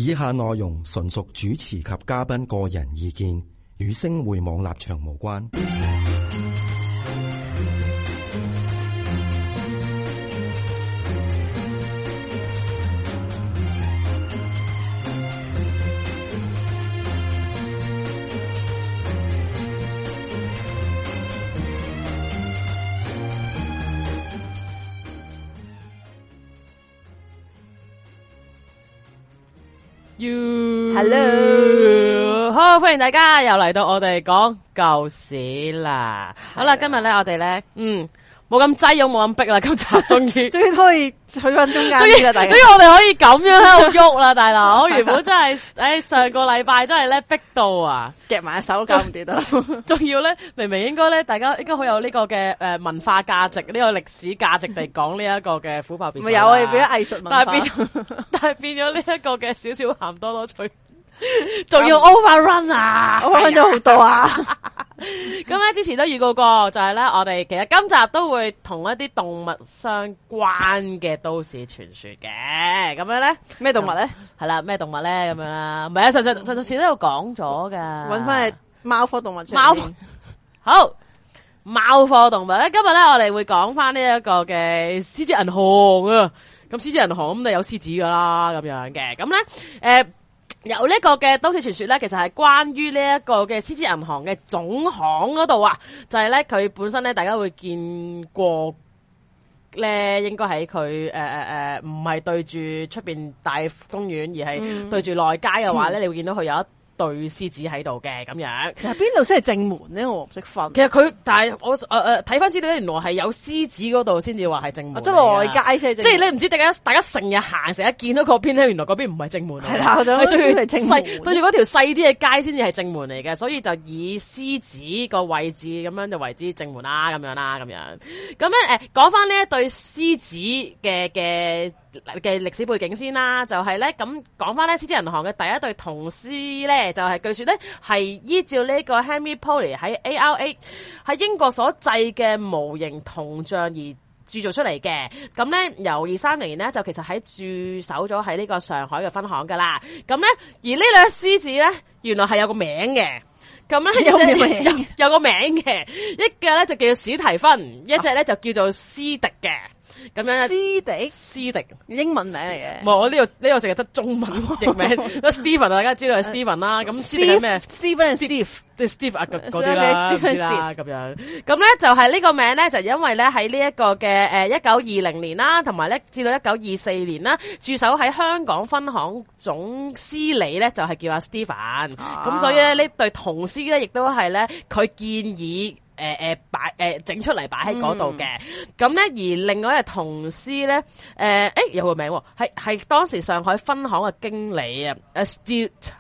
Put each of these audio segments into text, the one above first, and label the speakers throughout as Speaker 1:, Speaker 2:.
Speaker 1: 以下內容純屬主持及嘉賓個人意見，與星匯網立場無關。
Speaker 2: Hello， 好，歡迎大家又嚟到我哋講舊史啦。好啦，今日咧我哋咧，冇咁擠擁，冇咁逼啦，今集終於
Speaker 3: 可以去翻中間啲啦，大家。
Speaker 2: 終於我哋可以咁樣喺度喐啦，大佬。原本真係，上個禮拜真係咧逼到啊，
Speaker 3: 夾埋手搞唔掂得啦。
Speaker 2: 仲要咧，明明應該咧，大家應該好有呢個嘅文化價值，呢個歷史價值地講呢一個嘅虎豹別墅。
Speaker 3: 咪有啊，變咗藝術文化。
Speaker 2: 但係變咗呢一個嘅少少鹹多多趣。仲要 overrun 啊
Speaker 3: ，overrun 咗好多啊！
Speaker 2: 咁咧之前都預告過，就係咧我哋其實今集都會同一啲動物相關嘅都市傳說嘅，咁樣咧
Speaker 3: 咩動物咧？
Speaker 2: 係啦，咩動物咧？咁樣啦，唔係啊，上次都有講咗噶，
Speaker 3: 搵翻係貓科動物出嚟。
Speaker 2: 好，貓科動物咧，今日咧我哋會講翻呢一個嘅獅子銀行啊，咁獅子銀行咁就有獅子噶啦，咁樣嘅，咁咧有呢個嘅都市傳說咧，其實係關於呢一個嘅獅子銀行嘅總行嗰度啊，就係咧佢本身咧，大家會見過咧，應該喺佢唔係對住出邊大公園，而係對住內街嘅話咧，你會見到佢有一對獅子喺度嘅咁樣。
Speaker 3: 其實邊度先係正門咧？我唔識分。
Speaker 2: 其實佢，但係我睇翻資料，原來係有獅子嗰度先至話係正門。
Speaker 3: 即係內街先係正門。即
Speaker 2: 係你唔知大家成日行，成日見到嗰邊咧，原來嗰邊唔係正門。
Speaker 3: 係啦，係正門。
Speaker 2: 對住嗰條細啲嘅街先至係正門嚟嘅，所以就以獅子個位置咁樣就為之正門啦，咁樣啦，咁樣。咁樣講翻呢一對獅子嘅歷史背景先啦，就係咧咁講翻咧，獅子銀行嘅第一對銅獅咧，就係據說咧係依照呢個 Henry Polly 喺 ARA 喺英國所製嘅模型銅像而鑄造出嚟嘅。咁咧由2030年咧就其實喺駐守咗喺呢個上海嘅分行噶啦。咁咧而呢兩隻獅子咧原來係有個名嘅。咁咧有個名嘅，一個咧就叫做史提芬，一隻咧就叫做斯迪嘅。咁樣斯迪
Speaker 3: 英文名嚟嘅，
Speaker 2: 唔係我呢個淨係得中文譯名。Steven 大家知道係 Steven 啦，咁斯迪係咩 ？Steve 啊嗰啲啦，咁樣。咁咧就係呢個名咧，就因為咧喺呢一個嘅1920年啦，同埋咧至到1924年啦，駐守喺香港分行總司理咧就係叫阿 Steven。咁所以咧呢對銅獅咧，亦都係咧佢建議。整出嚟擺喺嗰度嘅，咁咧而另外一隻銅獅咧，有個名喎，係當時上海分行嘅經理啊 ，Studd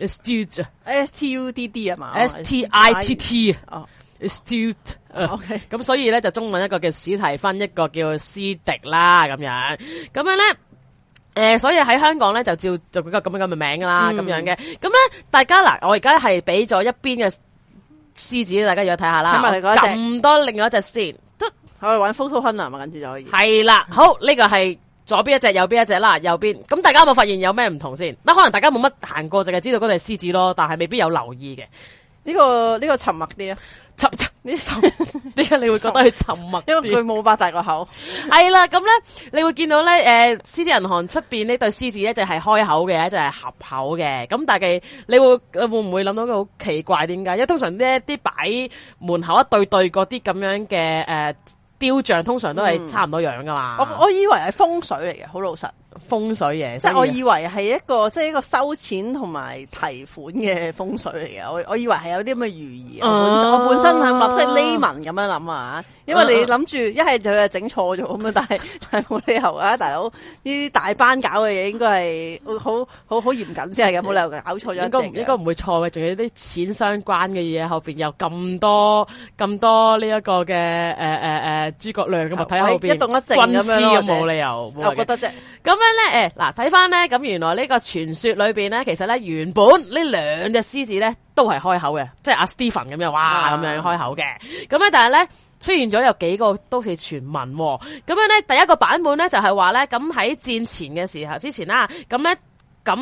Speaker 3: STUDD 啊嘛
Speaker 2: ，STITT
Speaker 3: 哦
Speaker 2: ，Studd
Speaker 3: OK，
Speaker 2: 咁所以咧就中文一個叫史提芬，一個叫斯迪啦，咁樣咧，所以喺香港咧就照就嗰個咁樣嘅名噶啦，咁樣嘅，咁咧大家嗱，我而家係俾咗一邊嘅獅子，大家要睇下啦。咁多另外一隻先，
Speaker 3: 我哋玩 photo hunter 嘛，跟住就可以。
Speaker 2: 係啦，好，呢個係左邊一隻，右邊一隻啦。右邊咁，大家有冇發現有咩唔同先？可能大家冇乜行過，淨係知道嗰隻獅子咯，但係未必有留意嘅。
Speaker 3: 呢個沉默啲啊，
Speaker 2: 點解你會覺得佢沉默？
Speaker 3: 因為佢冇擘大個口。
Speaker 2: 係啦，咁咧你會見到咧，獅子銀行出邊呢對獅子咧就係開口嘅，一隻係合口嘅。咁但係你會唔會諗到佢好奇怪？點解？因為通常呢啲擺門口一對對嗰啲咁樣嘅雕像，通常都係差唔多樣噶嘛。
Speaker 3: 我以為係風水嚟嘅，好老實。
Speaker 2: 風水嘢，
Speaker 3: 即係我以為係一個收錢同埋提款嘅風水嚟嘅，我以為係有啲咁嘅寓意。我本身係諗即係 layman 咁樣諗啊，因為你諗住一係就係整錯咗咁樣，但係冇理由啊，大佬呢啲大班搞嘅嘢應該係好嚴謹先係嘅，冇理由搞錯咗。
Speaker 2: 應該唔會錯嘅，仲有啲錢相關嘅嘢後邊有咁多呢一個嘅諸葛亮嘅物體後邊，
Speaker 3: 一動一靜
Speaker 2: 軍師咁冇理由，
Speaker 3: 我覺得啫。
Speaker 2: 咁樣咧，嗱睇翻咧，咁原來呢個傳說裏邊咧，其實咧原本呢兩隻獅子咧都係開口嘅，即係阿 Steven 咁樣，哇咁樣開口嘅。咁咧，但係咧出現咗有幾個都市傳聞。咁樣咧，第一個版本咧就係話咧，咁喺戰前嘅時候之前啦，咁咧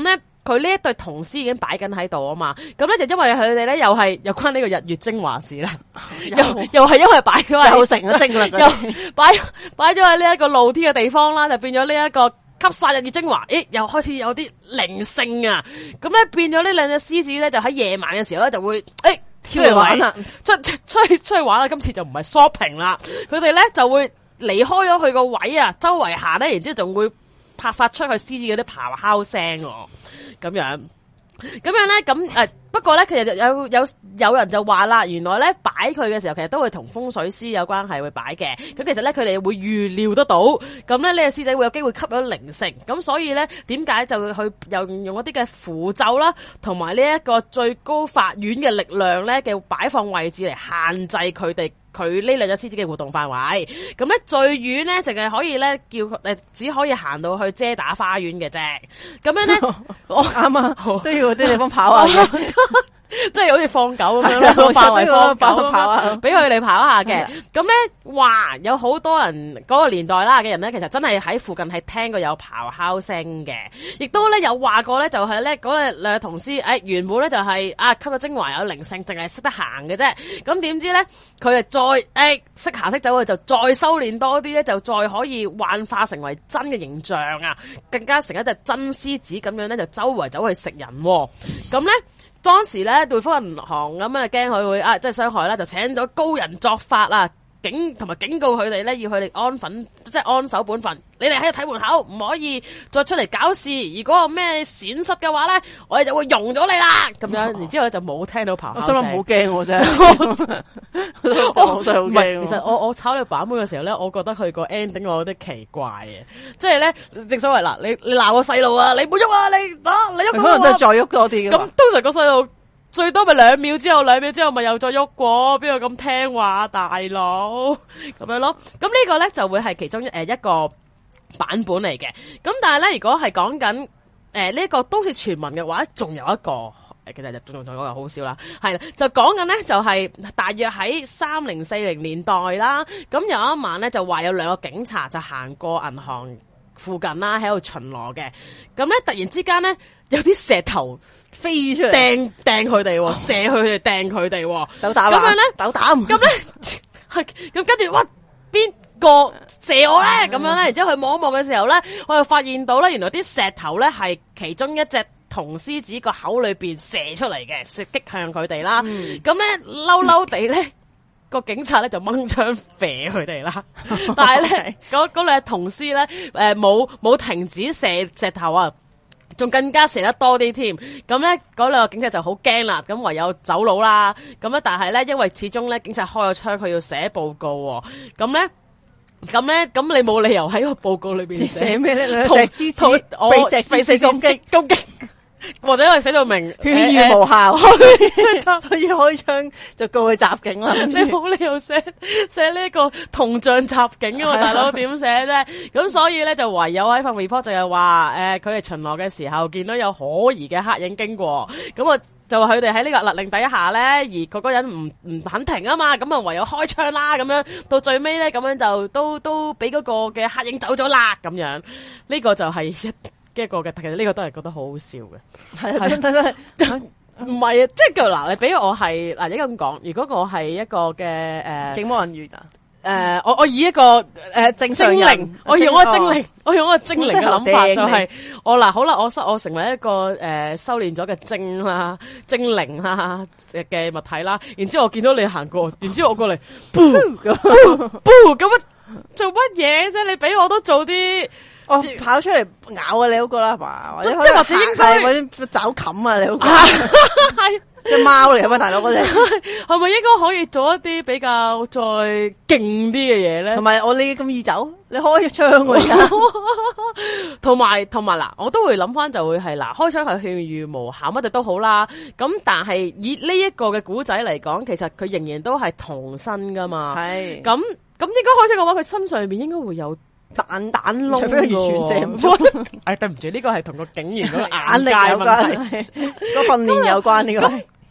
Speaker 2: 佢呢一對銅獅已經擺緊喺度啊嘛，咁咧就因為佢哋咧又係有關呢個日月精華事啦，又係因為擺咗喺
Speaker 3: 又成咗精啦，
Speaker 2: 又擺咗喺呢一個露天嘅地方啦，就變咗呢一個吸晒日月精華，又開始有啲靈性啊，咁咧變咗呢兩隻獅子咧就喺夜晚嘅時候咧就會
Speaker 3: 出嚟玩啦，
Speaker 2: 出去玩啦，今次就唔係 shopping 啦，佢哋咧就會離開咗佢個位啊，周圍行咧，然之後仲會拍發出去獅子嗰啲咆哮聲喎，咁樣咧，咁不過咧，其實有人就話啦，原來咧擺佢嘅時候，其實都會同風水師有關係會擺嘅。咁其實咧，佢哋會預料得到，咁咧呢個獅仔會有機會吸引靈性，咁所以咧，點解就會去又用一啲嘅符咒啦，同埋呢一個最高法院嘅力量咧嘅擺放位置嚟限制佢哋。佢呢兩隻獅子嘅活動範圍，咁咧最遠咧淨係可以咧叫只可以行到去遮打花園嘅啫。咁樣咧，我啱啊，
Speaker 3: 都要啲地方跑下嘅，
Speaker 2: 即係好似放狗咁樣咯，範圍放狗
Speaker 3: 跑下，
Speaker 2: 俾佢哋跑下嘅。咁咧，哇，有好多人嗰個年代啦嘅人咧，其實真係喺附近係聽過有咆哮聲嘅，亦都咧有話過咧，就係咧嗰兩隻銅獅，原本咧就係吸咗精華有靈性，淨係識得行嘅啫。咁點知咧，佢再識行識走嘅就再修煉多啲咧，就再可以幻化成為真嘅形象啊，更加成一隻真獅子咁樣咧，就周圍走去食人。咁咧。當時咧，匯豐銀行咁啊，驚佢會即係傷害啦，就請咗高人作法啊，同埋警告佢哋咧，要佢哋安守本分。你哋喺度睇門口，唔可以再出嚟搞事。如果有咩損失嘅話咧，我哋就會容咗你啦。咁樣，然之後就冇聽到咆哮聲。我心諗好驚我真係，我真係好驚。其實我炒呢個版本嘅時候咧，我覺得佢個 ending 我有啲奇怪嘅，即係咧，正所謂嗱，你鬧個細路啊，你唔好喐啊，你喐
Speaker 3: 可能都係再喐多啲。
Speaker 2: 咁通常個細路最多咪2秒之後咪又再喐過，邊個咁聽話大佬咁樣咯？咁呢個咧就會係其中一個版本嚟嘅。咁但係咧，如果係講緊呢個都市傳聞嘅話，仲有一個其實仲有一個好笑啦，係啦，就講緊咧就係大約喺3040年代啦。咁有一晚咧就話有2個警察就行過銀行附近啦，喺度巡邏嘅。咁咧突然之間咧有啲石頭飛出嚟，掟佢哋，射佢哋，掟佢哋，
Speaker 3: 斗膽
Speaker 2: 咁樣咧，
Speaker 3: 斗膽，
Speaker 2: 咁咧係咁跟住，哇，邊個射我咧？咁樣咧，然之後佢望一望嘅時候咧，我就發現到咧，原來啲石頭咧係其中一隻銅獅子個口裏邊射出嚟嘅，射擊向佢哋啦。咁咧嬲地咧，個警察咧就掹槍射佢哋啦。但係咧，嗰兩隻銅獅咧，冇停止射石頭啊！仲更加射得多啲添，咁咧嗰2個警察就好驚啦，咁唯有走佬啦。咁咧，但係咧，因為始終咧警察開咗槍，佢要寫報告，咁你冇理由喺個報告裏邊
Speaker 3: 寫咩咧？石獅子被石獅攻擊。
Speaker 2: 或者我寫到明
Speaker 3: 勸喻無效，所以開槍就告佢襲警啦。
Speaker 2: 你冇理由寫呢個銅像襲警啊嘛，大佬點寫啫？咁所以咧就唯有喺份 report 就係話佢哋巡邏嘅時候見到有可疑嘅黑影經過，咁啊就話佢哋喺呢個勒令底下咧，而嗰個人唔肯停啊嘛，咁啊唯有開槍啦，咁樣到最尾咧咁樣就都俾嗰個嘅黑影走咗啦，咁樣呢個就係一個嘅，其實呢個都係覺得好好笑嘅，係唔係啊？即係嗱，你俾我係嗱，而家咁講，如果我係一個嘅
Speaker 3: 警務人員
Speaker 2: 我以一個
Speaker 3: 正常人，
Speaker 2: 我用我個精靈嘅諗法就係好啦，我成為一個修煉咗嘅精靈啦嘅物體啦，然之後我見到你行過，然之後我過嚟，咁樣做乜嘢啫？你俾我都做啲。
Speaker 3: 跑出嚟咬啊！你嗰個啦，係嘛？或者
Speaker 2: 或者應該
Speaker 3: 搵啲爪冚啊！你嗰個係隻貓嚟，係咪大佬嗰隻？
Speaker 2: 係咪應該可以做一啲比較再勁啲嘅嘢咧？
Speaker 3: 同埋你咁易走，你開槍㗎
Speaker 2: 同埋嗱，我都會諗翻就會係嗱，開槍係勸喻無效，乜嘢都好啦。咁但係以呢一個嘅古仔嚟講，其實佢仍然都係童身噶嘛。係咁應該開槍嘅話，佢身上面應該會有。彈窿，
Speaker 3: 除非佢完全射唔出。
Speaker 2: 對唔住，呢個係同個警員嗰個
Speaker 3: 眼力有關，個訓練有關呢個。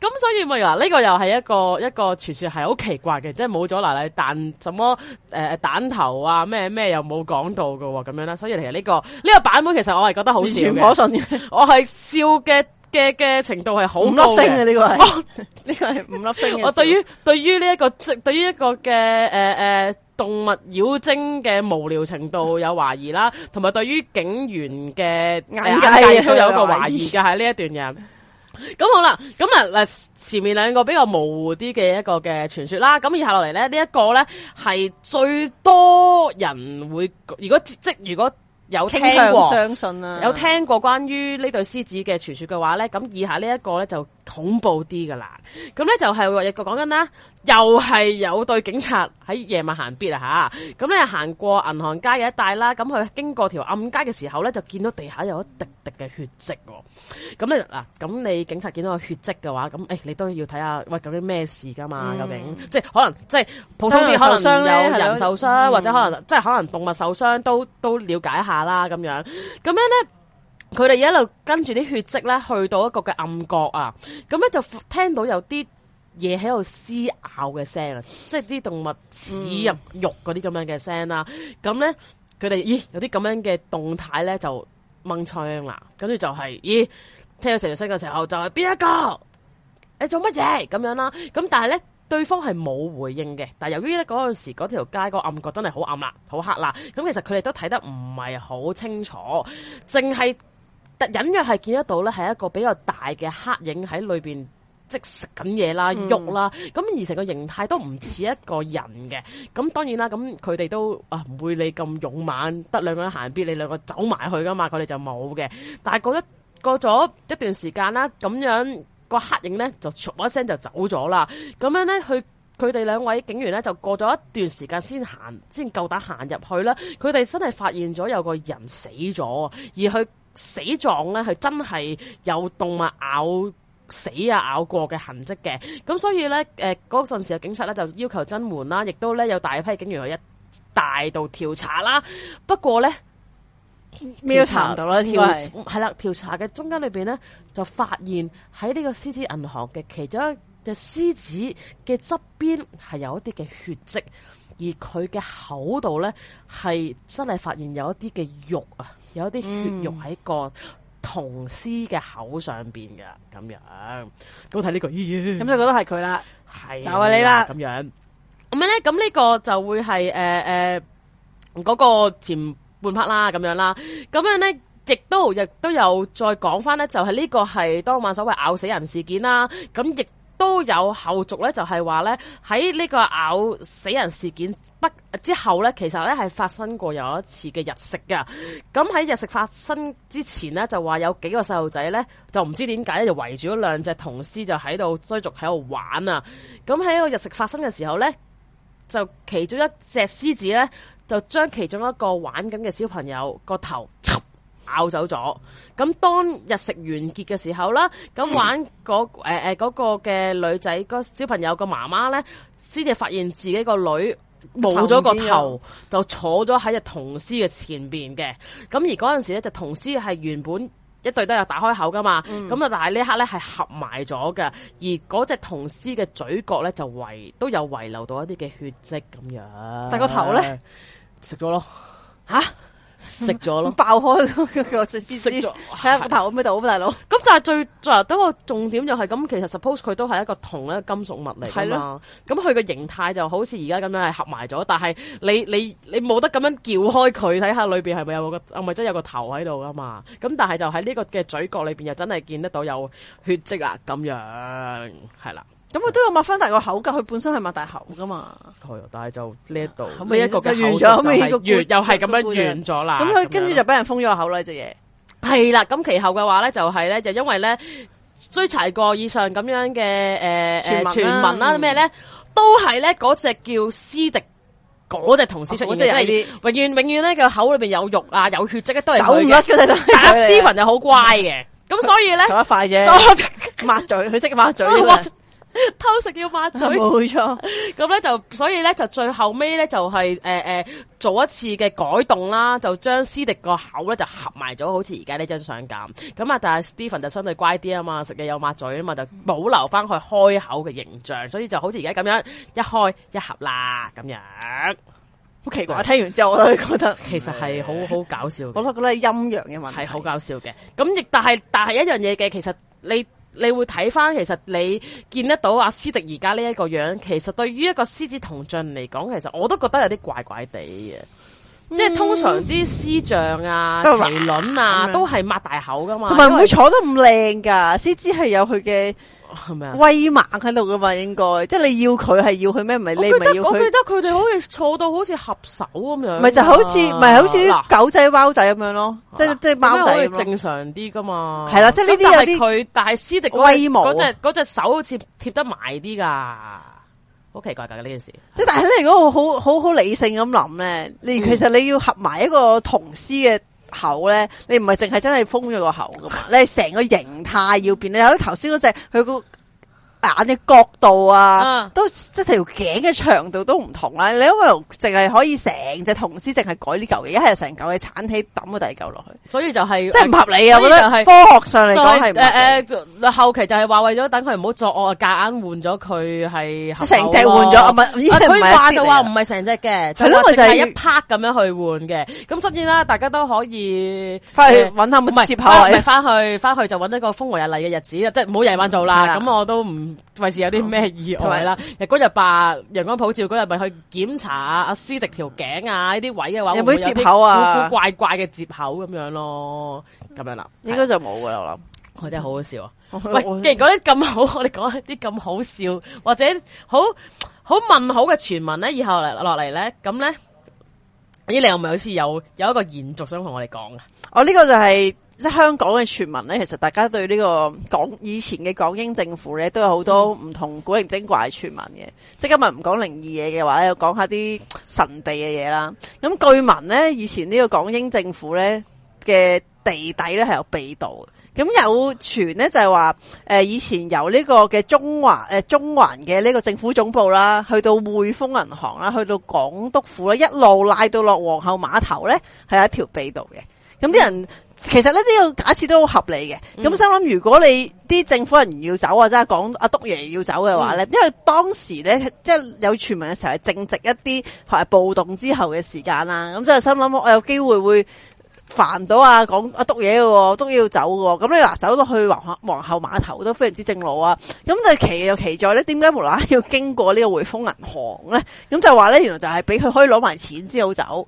Speaker 2: 咁所以咪話呢個又係一個傳說係好奇怪嘅，即係冇咗嗱，彈什麼彈頭啊咩又冇講到㗎咁樣啦。所以其實呢個版本其實我係覺得好笑嘅，
Speaker 3: 完全可信嘅，
Speaker 2: 我係笑嘅程度係好高嘅。
Speaker 3: 5粒星嘅呢個係，呢個係5粒星嘅。
Speaker 2: 我對於呢一個嘅動物妖精嘅無聊程度有懷疑啦，同埋對於警員嘅眼界都有一個懷疑嘅喺呢一段嘢。咁好啦，咁嗱前面兩個比較模糊啲嘅一個嘅傳說啦，咁以下落嚟咧呢一個咧係最多人會如果有聽過
Speaker 3: 相信啦，
Speaker 2: 有聽過關於呢對獅子嘅傳說嘅話咧，咁以下呢一個咧就恐怖啲噶啦。咁咧就係話一個講緊啦，又係有對警察喺夜晚行必啊吓，咁咧行過銀行街嘅一帶啦，咁佢經過條暗街嘅時候咧，就見到地下有一滴滴嘅血跡。咁咧嗱，咁你警察見到個血跡嘅話，咁你都要睇下，喂究竟咩事噶嘛？究竟即係可能即係普通啲，可能有人受傷，或者可能即係可能動物受傷，都了解下啦咁樣。咁樣咧。佢哋一路跟住啲血跡咧，去到一個嘅暗角啊，咁咧就聽到有啲嘢喺度撕咬嘅聲啊，即係啲動物齒入肉嗰啲咁樣嘅聲啦。咁咧佢哋有啲咁樣嘅動態咧就掹槍啦，跟住就係聽到成條聲嘅時候就係邊一個？你做乜嘢咁樣啦？咁但係咧對方係冇回應嘅，但係由於咧嗰陣時嗰條街個暗角真係好暗啦，好黑啦，咁其實佢哋都睇得唔係好清楚，淨係。隱約係見得到咧，係一個比較大嘅黑影喺裏邊，即食緊嘢啦、喐啦，咁而成個形態都唔似一個人嘅。咁當然啦，咁佢哋都唔會你咁勇猛，得兩個人行邊，你兩個走埋去噶嘛，佢哋就冇嘅。但係過咗一段時間啦，咁樣個黑影咧就唰一聲就走咗啦。咁樣咧，佢哋兩位警員咧就過咗一段時間先夠膽行入去啦。佢哋真係發現咗有個人死咗，而佢。死狀咧係真係有動物咬過嘅痕跡嘅，咁所以咧嗰陣時嘅警察咧就要求增援啦，亦都咧有大批警員去一大度調查啦。不過咧
Speaker 3: 咩都查唔到啦，
Speaker 2: 係啦，調查嘅中間裏邊咧就發現喺呢個獅子銀行嘅其中一隻獅子嘅側邊係有一啲嘅血跡，而佢嘅口度咧係真係發現有一啲嘅肉啊。有啲血肉喺個銅獅嘅口上邊嘅咁樣，咁睇呢個咁
Speaker 3: 就覺得係佢啦，
Speaker 2: 係
Speaker 3: 就係你啦
Speaker 2: 咁樣。咁咧，咁呢個就會係嗰個前半 part 啦，咁樣啦。咁樣咧，亦都有再講翻咧，就係呢個係當晚所謂咬死人事件啦。咁亦都有後續咧，就係話咧喺呢個咬死人事件之後咧，其實咧係發生過有一次嘅日食噶。咁喺日食發生之前咧，就話有幾個細路仔咧，就唔知點解咧就圍住咗兩隻銅獅就喺度追逐喺度玩啊。咁喺個日食發生嘅時候咧，就其中一隻獅子咧就將其中一個玩緊嘅小朋友個頭咬走咗。咁當日食完結嘅時候啦，咁玩嗰個嘅女仔個小朋友個媽媽咧，先至發現自己個女冇咗個頭，就坐咗喺隻銅獅嘅前邊嘅。咁而嗰陣時咧，隻銅獅係原本一對都有打開口噶嘛，咁但係呢一刻咧係合埋咗嘅，而嗰隻銅獅嘅嘴角咧就都有遺留到一啲嘅血跡咁樣。
Speaker 3: 但個頭咧
Speaker 2: 食咗咯，食咗咯，
Speaker 3: 爆開個隻獅子，食咗睇下個頭咩度，大佬。
Speaker 2: 咁但係最嗰個重點就係咁，其實 suppose 佢都係一個銅一個金屬物嚟㗎嘛。咁佢個形態就好似而家咁樣係合埋咗，但係你冇得咁樣撬開佢睇下裏邊係咪係咪真係有個頭喺度㗎嘛？咁但係就喺呢個嘅嘴角裏邊又真係見得到有血跡啦，咁樣係啦。
Speaker 3: 咁佢都有擘翻大個口噶，佢本身係擘大口噶嘛。
Speaker 2: 係，但係就呢一度
Speaker 3: 呢
Speaker 2: 一個嘅
Speaker 3: 完咗，
Speaker 2: 又係咁樣完咗啦。
Speaker 3: 咁佢跟住就俾人封咗個口啦，隻嘢。
Speaker 2: 係啦，咁其後嘅話咧，就係咧，就因為咧追查過以上咁樣嘅傳聞啦，咩咧都係咧嗰隻叫斯迪嗰隻銅獅出現，即係永遠咧個口裏邊有肉啊，有血跡都係佢嘅。但係 Steven 就好乖嘅。咁所以咧，
Speaker 3: 就一塊啫，抹嘴，佢識抹嘴。
Speaker 2: 偷食要抹嘴，
Speaker 3: 冇錯。
Speaker 2: 咁咧就所以咧就最後尾咧就係做一次嘅改動啦，就將斯迪個口咧就合埋咗，好似而家呢張相咁啊，但係 Stephen 就相對乖啲啊嘛，食嘢有抹嘴啊嘛，就保留翻佢開口嘅形象，所以就好似而家咁樣一開一合啦咁樣。
Speaker 3: 好奇怪，聽完之後我都覺得
Speaker 2: 其實係好搞笑嘅，
Speaker 3: 我都覺得係陰陽嘅問題，
Speaker 2: 係好搞笑嘅。咁亦但係一樣嘢嘅，其實你會睇翻，其實你見得到阿斯迪而家呢一個樣，其實對於一個獅子銅像嚟講，其實我都覺得有啲怪怪地嘅。即係通常啲獅像啊、麒麟啊，都係擘大口噶嘛，
Speaker 3: 同埋唔會坐得咁靚噶。獅子係有佢嘅威猛喺度噶嘛，應該即係你要佢係要佢咩？唔係你咪要佢。
Speaker 2: 我記得佢哋好似坐到好似合手咁樣，
Speaker 3: 咪就好似啲狗仔貓仔咁樣咯，即係貓仔咁
Speaker 2: 正常啲噶嘛。
Speaker 3: 係啦，即係呢啲有啲
Speaker 2: 佢，但係獅迪
Speaker 3: 威武
Speaker 2: 嗰隻手好似貼得埋啲噶。好奇怪㗎呢件事，
Speaker 3: 即係但係咧，如果我好理性咁諗咧，其實你要合埋一個銅獅嘅口咧，你唔係淨係真係封咗個口噶嘛，你係成個形態要變。你有啲頭先嗰隻佢個眼嘅角度啊，都即係條頸嘅長度都唔同啦。你因為淨係可以成隻銅獅淨係改呢嚿嘢，一係成嚿嘢鏟起抌個第二嚿落去，
Speaker 2: 所以就係
Speaker 3: 即係唔合理啊！我覺得科學上嚟講係唔合理。
Speaker 2: 後期就係話為咗等佢唔好作惡，夾硬換咗佢係
Speaker 3: 即係成隻換咗，唔係
Speaker 2: 佢話就話唔係成隻嘅，
Speaker 3: 係咯，
Speaker 2: 就係一 part 咁樣去換嘅。咁當然啦，大家都可以
Speaker 3: 翻去揾下乜接口位，
Speaker 2: 翻去就揾一個風和日麗嘅日子，即係唔好夜晚做啦。咁我都唔費事有啲咩意外啦。日光日白、陽光普照嗰日，咪去檢查阿斯迪條頸啊呢啲位嘅話，
Speaker 3: 有冇接口啊？
Speaker 2: 古古怪怪嘅接口咁樣咯，咁樣啦，
Speaker 3: 應該就冇噶啦，我諗。
Speaker 2: 我真係好好笑啊！喂，既然講得咁好，我哋講一啲咁好笑或者好問號嘅傳聞咧，以後落嚟咧，咁咧，咦，你又咪好似有一個延續想同我哋講啊？
Speaker 3: 呢個就係即係香港嘅傳聞咧。其實大家對呢個以前嘅港英政府咧，都有好多唔同古靈精怪嘅傳聞嘅。即係今日唔講靈異嘢嘅話咧，又講下啲神秘嘅嘢啦。咁據聞咧，以前呢個港英政府咧嘅地底咧係有秘道。咁有傳咧就係話，以前由呢個嘅中環嘅呢個政府總部啦，去到匯豐銀行啦，去到港督府啦，一路拉到落皇后碼頭咧，係有一條秘道嘅。咁啲人其實呢個假設都好合理嘅。咁心諗，如果你啲政府人員要走或者係講阿督爺要走嘅話咧，因為當時咧即係有傳聞嘅時候係正值一啲暴動之後嘅時間啦，咁即係心諗我有機會會煩到講阿督爺嘅，督爺要走嘅，咁你嗱走到去皇后碼頭都非常之正路啊。咁就奇在咧，點解無啦啦要經過呢個匯豐銀行咧？咁就話咧，原來就係俾佢可以攞埋錢之後走。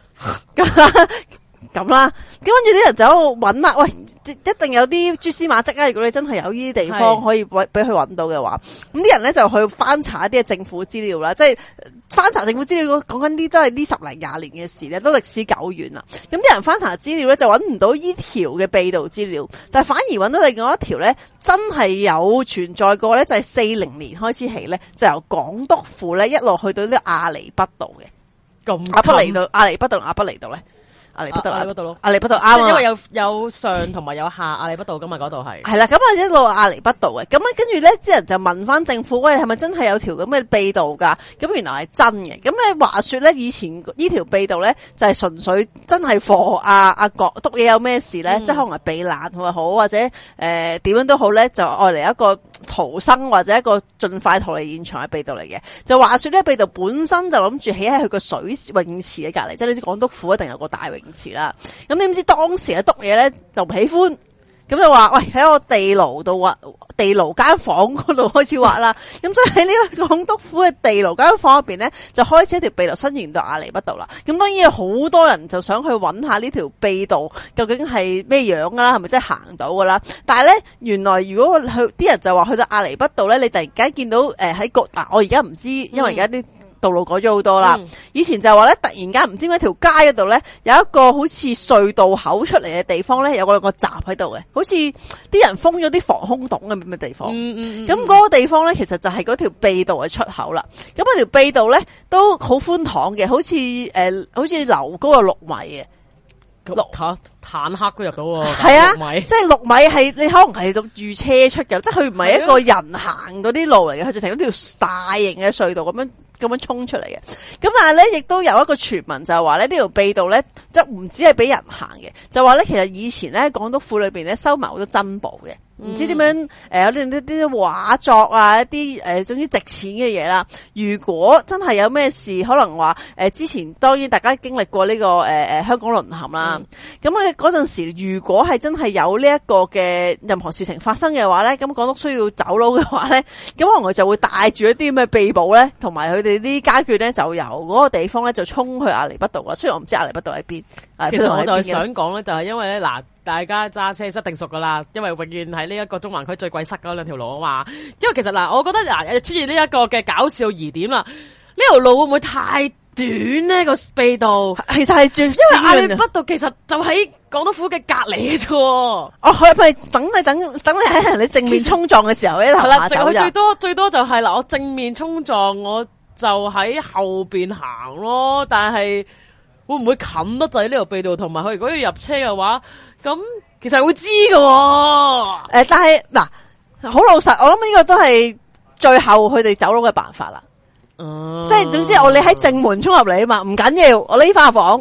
Speaker 3: 咁啦，咁跟住啲人就喺度揾啦，喂，一定有啲蛛絲馬跡啊！如果你真係有呢啲地方可以俾佢揾到嘅話，咁啲人咧就去翻查一啲政府資料啦，即係翻查政府資料講緊啲都係呢10零20年嘅事咧，都歷史久遠啦。咁啲人翻查資料咧就揾唔到呢條嘅秘道資料，但係反而揾到另外一條咧，真係有存在過咧，就係40年開始起咧，就由港督府咧一路去到呢個亞厘畢道嘅。
Speaker 2: 咁
Speaker 3: 亞不厘道、亞厘畢道、亞不厘道咧？亞厘畢道咯，亞厘畢道啱啊！
Speaker 2: 因為有上同埋有下亞厘畢道噶嘛，嗰度係
Speaker 3: 係啦，咁啊一路亞厘畢道嘅，咁跟住咧啲人就問翻政府，喂，係咪真係有條咁嘅秘道噶？咁原來係真嘅。咁咧話說咧，以前呢條秘道咧就係純粹真係貨阿國督嘢有咩事咧，即係可能係避難好，或者點樣都好咧，就愛嚟一個逃生或者一個盡快逃離現場嘅秘道嚟嘅。就話說咧，秘道本身就諗住起喺佢個水泳池嘅隔籬，即係呢啲港督府一定有個大泳池啦。咁點知當時嘅督嘢咧就唔喜歡，咁就話喂，喺我地牢度挖，地牢間房嗰度開始挖啦。咁所以喺呢個港督府嘅地牢間房入邊咧，就開始一條秘道伸延到亞厘畢道啦。咁當然有好多人就想去揾下呢條秘道究竟係咩樣噶啦，係咪真係行到噶啦？但係咧，原來如果去啲人就話去到亞厘畢道咧，你突然間見到喺個我而家唔知，因為而家啲道路改咗好多啦。以前就話咧，突然間唔知點解條街嗰度咧有一個好似隧道口出嚟嘅地方咧，有個閘喺度嘅，好似啲人封咗啲防空洞咁嘅地方。咁嗰個地方咧，其實就係嗰條秘道嘅出口啦。咁嗰條秘道咧都好寬敞嘅，好似樓高有6米嘅。
Speaker 2: 坦克都入到喎。
Speaker 3: 係啊，
Speaker 2: 6米
Speaker 3: 即係6米係你可能係咁預車出嘅，即係佢唔係一個人行嗰啲路嚟嘅，佢就成一條大型嘅隧道咁樣衝出嚟嘅。咁但係咧，亦都有一個傳聞就係話咧，呢條秘道咧，即係唔止係俾人行嘅，就話咧其實以前咧港督府裏邊咧收埋好多珍寶嘅。唔知點樣有啲畫作啊，一啲總之值錢嘅嘢啦。如果真係有咩事，可能話之前當然大家經歷過呢個香港淪陷啦。咁嗰陣時，如果係真係有呢一個嘅任何事情發生嘅話咧，咁港督需要走佬嘅話咧，咁可能佢就會帶住一啲咁嘅秘寶咧，同埋佢哋啲家眷咧，就由嗰個地方咧就衝去亞厘畢道啦。雖然我唔知亞厘畢道喺邊，
Speaker 2: 其實我就係想講咧，就係因為咧嗱。大家揸車一定熟噶啦，因為永遠喺呢一個中環區最鬼塞嗰兩條路啊嘛。因為其實嗱，我覺得嗱出現呢一個嘅搞笑疑點啦，呢條路會唔會太短呢？個秘道
Speaker 3: 其實係最，因
Speaker 2: 為亞厘畢道其實就喺港督府嘅隔離嘅啫。哦，
Speaker 3: 佢係咪等你喺人哋正面衝撞嘅時候喺樓下走
Speaker 2: 佢最多就係嗱，我正面衝撞我就喺後邊行咯，但係會唔會冚得滯呢條秘道？同埋佢如果要入車嘅話？咁其實會知㗎喎，
Speaker 3: 但係嗱，好老實，我諗呢個都係最後佢哋走佬嘅辦法啦。即係總之你喺正門衝入嚟啊嘛，唔緊要，我匿翻房，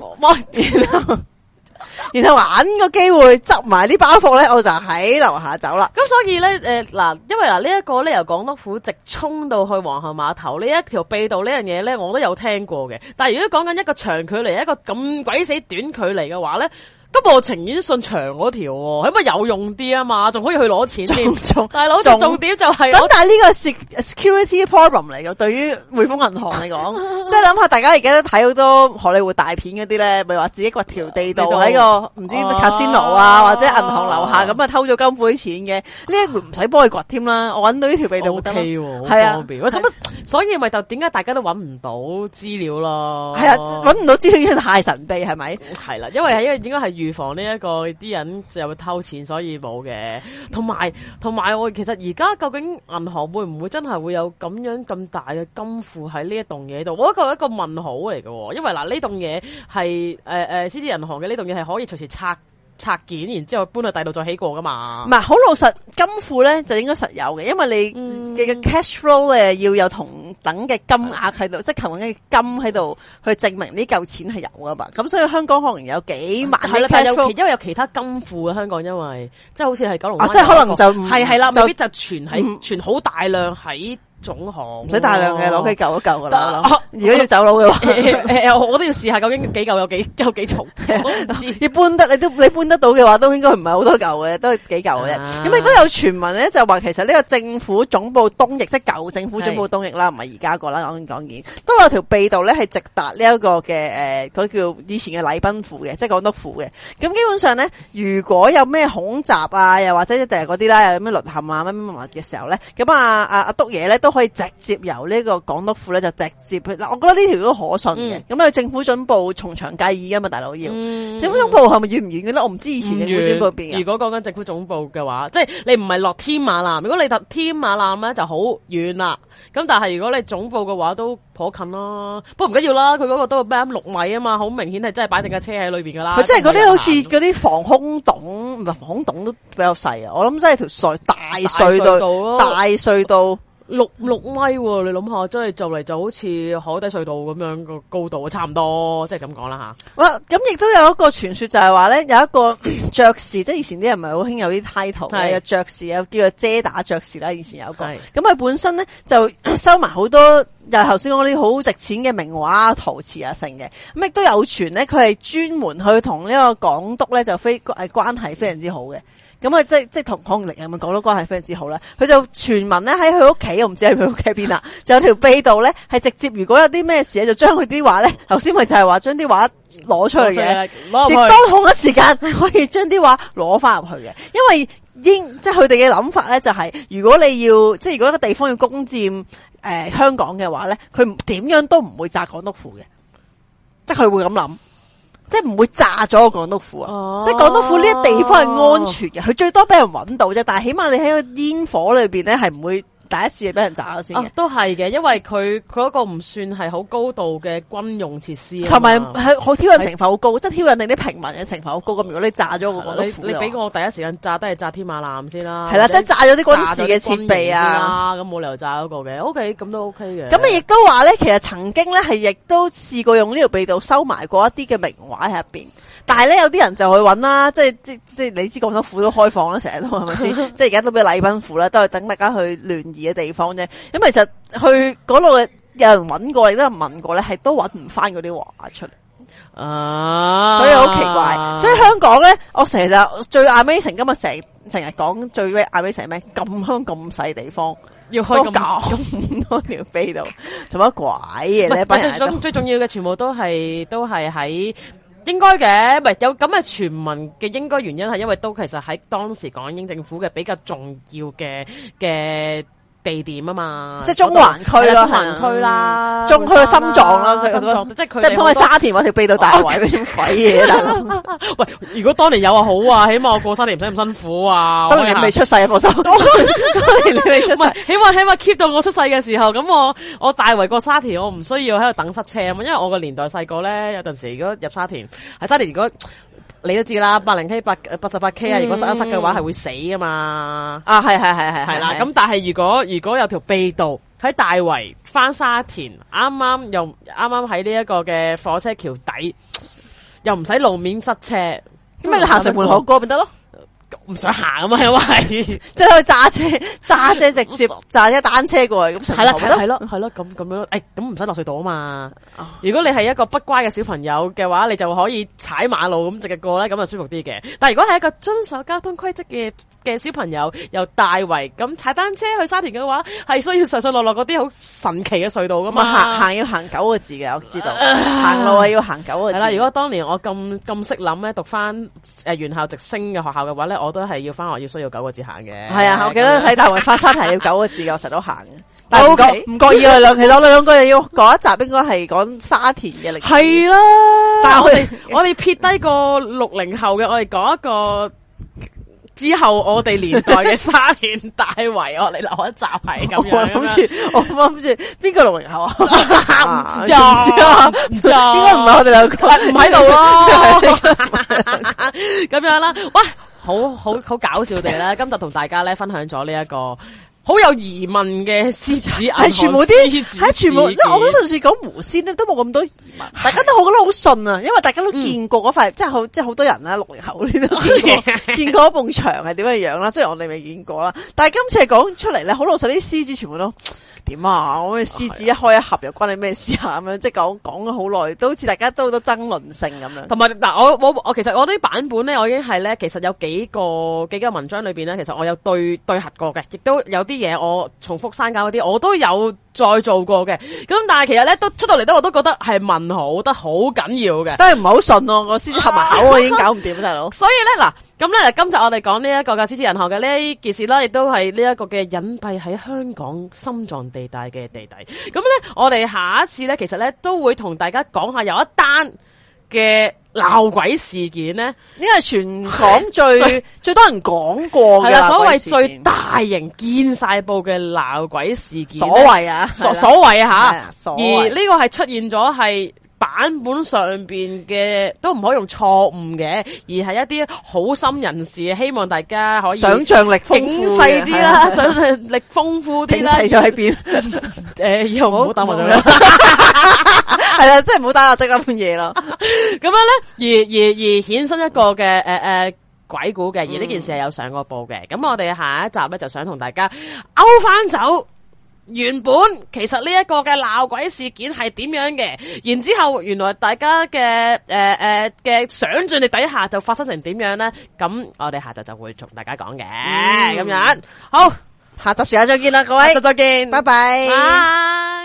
Speaker 3: 然後搵個機會執埋啲包袱咧，我就喺樓下走啦。
Speaker 2: 咁所以咧，嗱，因為嗱呢一個咧由港督府直衝到去皇后碼頭呢一條秘道呢樣嘢咧，我都有聽過嘅。但係如果講緊一個長距離，一個咁鬼死短距離嘅話咧。咁我情願信長嗰條喎，起碼有用啲啊嘛，仲可以去攞錢添。大佬重點就係
Speaker 3: 咁，但係呢個 security problem 嚟嘅，對於匯豐銀行嚟講，即係諗下大家而家都睇好多荷里活大片嗰啲咧，咪話自己掘條地道喺個唔知 casino 啊，或者銀行樓下咁啊偷咗金庫錢嘅，呢一個唔使幫佢掘添啦，我揾到呢條秘道得啦，
Speaker 2: 係啊，所以咪就點解大家都揾唔到資料咯？
Speaker 3: 係啊，揾唔到資料已經太神秘係咪？
Speaker 2: 係啦，因為應該係預防呢一個啲人就會偷錢，所以冇嘅。同埋我其實而家究竟銀行會唔會真係會有咁樣咁大嘅金庫喺呢一棟嘢度？我覺得一個問號嚟嘅，因為嗱呢棟嘢係獅子銀行嘅呢棟嘢係可以隨時拆件，然之後搬去第度再起過噶嘛？唔係
Speaker 3: 好老實，金庫咧就應該實有嘅，因為你嘅 cash flow 要有同等嘅金額喺度，即係同等嘅金喺度去證明呢嚿錢係有噶嘛。咁所以香港可能有幾萬嘅 cash flow，
Speaker 2: 因為有其他金庫啊，香港因為即係好似係九龍灣，
Speaker 3: 即係可能就
Speaker 2: 係啦，未必就存好大量喺。總行
Speaker 3: 唔使大量嘅，攞幾嚿一嚿噶啦。如果要走佬嘅話，
Speaker 2: 我都要試下究竟幾嚿有幾重，我唔知。
Speaker 3: 要搬得你搬得到嘅話，都應該唔係好多嚿嘅，都係幾嚿嘅啫。咁亦都有傳聞咧，就話其實呢個政府總部東翼，即係舊政府總部東翼啦，唔係而家個啦。講件都有條秘道咧，係直達呢一個嘅嗰叫以前嘅禮賓府嘅，即係港督府嘅。咁基本上咧，如果有咩恐襲啊，又或者一定係嗰啲啦，有咩淪陷啊，乜乜乜嘅時候咧，咁阿督爺咧都可以直接由呢個港督府咧就直接去嗱，我覺得呢條都可信嘅。咁政府總部從長計議噶嘛，大佬要政府總部係咪遠唔遠嘅咧？我唔知以前政府總部邊。
Speaker 2: 如果講緊政府總部嘅話，即係你唔係落添馬艦，如果你搭添馬艦咧就好遠啦。咁但係如果你總部嘅話都頗近啦，不過唔緊要啦，佢嗰個都係咩6米啊嘛，好明顯係真係擺定架車喺裏邊噶啦。
Speaker 3: 佢即係嗰啲好似嗰啲防空洞，唔係防空洞都比較細啊。我諗真係條大隧道。
Speaker 2: 6米喎，你諗下，真係就嚟就好似海底隧道咁樣個高度，差唔多，即係咁講啦吓。
Speaker 3: 咁亦都有一個傳說就係話咧，有一個爵士，即係以前啲人咪好興有啲 title 嘅，有爵士，有叫做遮打爵士啦，以前有個。咁佢本身咧就收埋好多，又係頭先講啲好值錢嘅名畫、陶瓷啊成嘅。咁亦都有傳咧，佢係專門去同呢個港督咧就關係非常之好嘅。咁即係同康寧係咪講到關係非常之好啦？佢就傳聞咧喺佢屋企，我唔知喺佢屋企邊啦，就有條秘道咧，係直接如果有啲咩事咧，就將佢啲畫咧，頭先咪就係話將啲畫攞出嚟嘅，亦都同一時間可以將啲畫攞翻入去嘅，因為即係佢哋嘅諗法咧，就係如果你要即係如果一個地方要攻佔香港嘅話咧，佢點樣都唔會炸港督府嘅，即係佢會咁諗。即係唔會炸咗個港督府啊！即係港督府呢啲地方係安全嘅，佢最多俾人揾到啫。但係起碼你喺個煙火裏邊咧係唔會第一次俾人炸咗先嘅。
Speaker 2: 都係嘅，因為佢嗰個唔算係好高度嘅軍用設施，
Speaker 3: 同埋係好挑釁成分好高，即係挑釁定啲平民嘅成分好高。咁如果你炸咗個港督府，
Speaker 2: 你俾我第一時間炸都係炸天馬艦先啦。
Speaker 3: 係啦，即係炸咗啲軍事嘅設備啊，
Speaker 2: 咁冇理由炸嗰個嘅。OK， 咁都 OK 嘅。
Speaker 3: 咁你亦都話咧，其實曾經咧係亦都試過用呢條秘道收埋過一啲嘅名畫喺入邊。但係咧，有啲人就去揾啦，即係你知廣州府都開放啦，成日都係咪先？即係而家都俾禮賓府啦，都係等大家去聯誼嘅地方啫。咁其實去嗰度有人揾過，亦都有人問過咧，係都揾唔翻嗰啲畫出嚟。所以好奇怪。所以香港咧，我成日就最 amazing， 今日成日講最 amazing 咩？咁香咁細地方，
Speaker 2: 要開
Speaker 3: 咁多條秘道，做乜鬼嘢咧？
Speaker 2: 最重要嘅全部都係喺。應該嘅，唔係有咁嘅傳聞嘅，應該原因係因為都其實喺當時港英政府嘅比較重要嘅地點啊嘛，
Speaker 3: 即係中環區啦，
Speaker 2: 中環區啦，
Speaker 3: 中區嘅心臟啦，佢
Speaker 2: 即係佢
Speaker 3: 即係唔通喺沙田嗰條秘道大圍嗰啲鬼嘢啦？
Speaker 2: 喂，如果當年有啊好啊，起碼我過沙田唔使咁辛苦啊。
Speaker 3: 當年你未出世啊，放心。當年你未出世，
Speaker 2: 起碼 keep 到我出世嘅時候，咁我大圍過沙田，我唔需要喺度等塞車啊嘛。因為我個年代細個咧，有陣時如果入沙田，喺沙田如果。你都知啦，80K 88K 啊！如果塞一塞嘅話，係會死噶嘛。
Speaker 3: 啊，係
Speaker 2: 啦。咁但係如果有條秘道喺大圍翻沙田，啱啱喺呢一個嘅火車橋底，又唔使路面塞車，咁
Speaker 3: 咪你行城門河過咪得咯？
Speaker 2: 唔想行啊嘛，因為
Speaker 3: 即係可以揸車直接揸一單車過去咁。
Speaker 2: 係咯，咁樣，咁唔使落隧道啊嘛。如果你係一個不乖嘅小朋友嘅話，你就可以踩馬路咁直接過咧，咁就舒服啲嘅。但係如果係一個遵守交通規則嘅小朋友，由大圍咁踩單車去沙田嘅話，係需要上落嗰啲好神奇嘅隧道噶嘛。
Speaker 3: 行要行9個字嘅，我知道。行路係要行9個字。係
Speaker 2: 啦，如果當年我咁識諗咧，讀翻原校直升嘅學校嘅話咧，我都係要翻學要需要9個字行嘅。係
Speaker 3: 啊，我記得喺大圍翻沙田要9個字嘅，我成日都行嘅。但係唔覺意我哋其實我哋兩個又要講一集，應該係講沙田嘅歷史。係啦，
Speaker 2: 但係我哋撇低個60後嘅，我哋講一個之後我哋年代嘅沙田大圍，我哋留一集係咁樣。
Speaker 3: 我諗住邊個60後啊？
Speaker 2: 唔知啊，應該唔係我哋兩個，唔喺度咯。咁樣啦，喂，好搞笑地咧，今集同大家咧分享咗呢一個好有疑問嘅獅子銀行，係全部啲，全部，因為我嗰陣時講狐仙咧都冇咁多疑問，大家都好覺得好信啊，因為大家都見過嗰塊，即係好多人啦，60後呢都見過一埲牆係點樣樣啦，雖然我哋未見過啦，但係今次係講出嚟咧，好老實，啲獅子全部都點啊？我嘅獅子一開一合又關你咩事啊？咁樣即係講咗好耐，都好似大家都好多爭論性咁樣。同埋嗱，我其實我啲版本咧，我已經係咧，其實有幾個文章裏邊咧，其實我有對核過嘅，亦都有啲嘢我重複刪減嗰啲，我都有再做過嘅。咁但係其實咧，都出到嚟我都覺得係問號得好緊要嘅，都係唔係好順咯。我獅子合埋口，我已經搞唔掂大佬。所以咧嗱，咁咧今集我哋講呢一個嘅獅子銀行嘅呢件事啦，亦都係呢一個嘅隱蔽喺香港心臟地帶嘅地底。咁咧，我哋下一次咧，其實咧都會同大家講下有一單嘅鬧鬼事件咧，呢個係全港最多人講過嘅，係啦，所謂最大型見晒報嘅鬧鬼事件。所謂啊，所謂啊吓，而呢個係出現咗係版本上邊嘅，都唔可以用錯誤嘅，而係一啲好心人士，希望大家可以想象力豐富啲啦，想象力豐富啲啦。齊咗喺邊？以後唔好打麻將啦。係啦，即係唔好打下即咁嘢咯。咁樣咧，而衍生一個嘅鬼故嘅，而呢件事係有上過報嘅。咁我哋下一集咧就想同大家勾翻走。原本其實呢一個嘅鬧鬼事件係點樣嘅，然之後原來大家嘅嘅想象力底下就發生成點樣咧？咁我哋下集就會同大家講嘅，咁樣好，下集時間再見啦，各位，下集再見，拜拜。